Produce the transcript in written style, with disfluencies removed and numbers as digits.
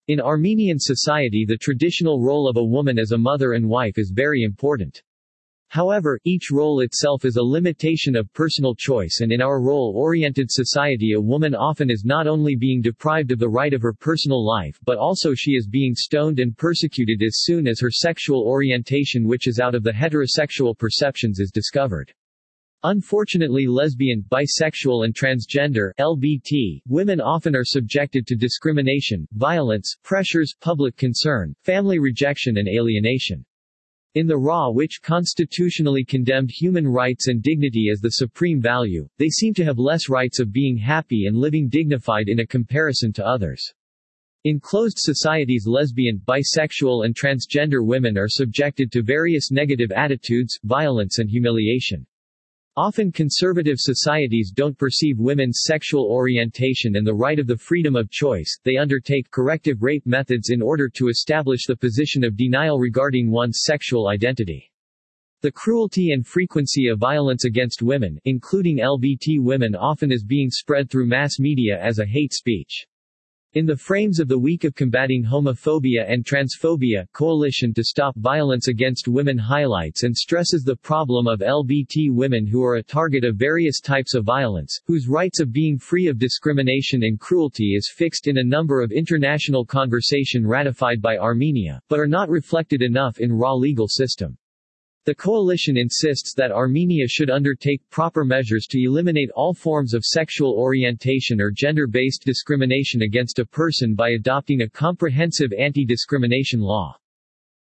In Armenian society, the traditional role of a woman as a mother and wife is very important. However, each role itself is a limitation of personal choice, and in our role-oriented society a woman often is not only being deprived of the right of her personal life but also she is being stoned and persecuted as soon as her sexual orientation, which is out of the heterosexual perceptions, is discovered. Unfortunately, lesbian, bisexual and transgender (LBT) women often are subjected to discrimination, violence, pressures, public concern, family rejection and alienation. In the RA, which constitutionally condemned human rights and dignity as the supreme value, they seem to have less rights of being happy and living dignified in a comparison to others. In closed societies, lesbian, bisexual and transgender women are subjected to various negative attitudes, violence and humiliation. Often conservative societies don't perceive women's sexual orientation and the right of the freedom of choice. They undertake corrective rape methods in order to establish the position of denial regarding one's sexual identity. The cruelty and frequency of violence against women, including LBT women, often is being spread through mass media as a hate speech. In the frames of the Week of Combating Homophobia and Transphobia, Coalition to Stop Violence Against Women highlights and stresses the problem of LBT women who are a target of various types of violence, whose rights of being free of discrimination and cruelty is fixed in a number of international conventions ratified by Armenia, but are not reflected enough in RA legal system. The coalition insists that Armenia should undertake proper measures to eliminate all forms of sexual orientation or gender-based discrimination against a person by adopting a comprehensive anti-discrimination law.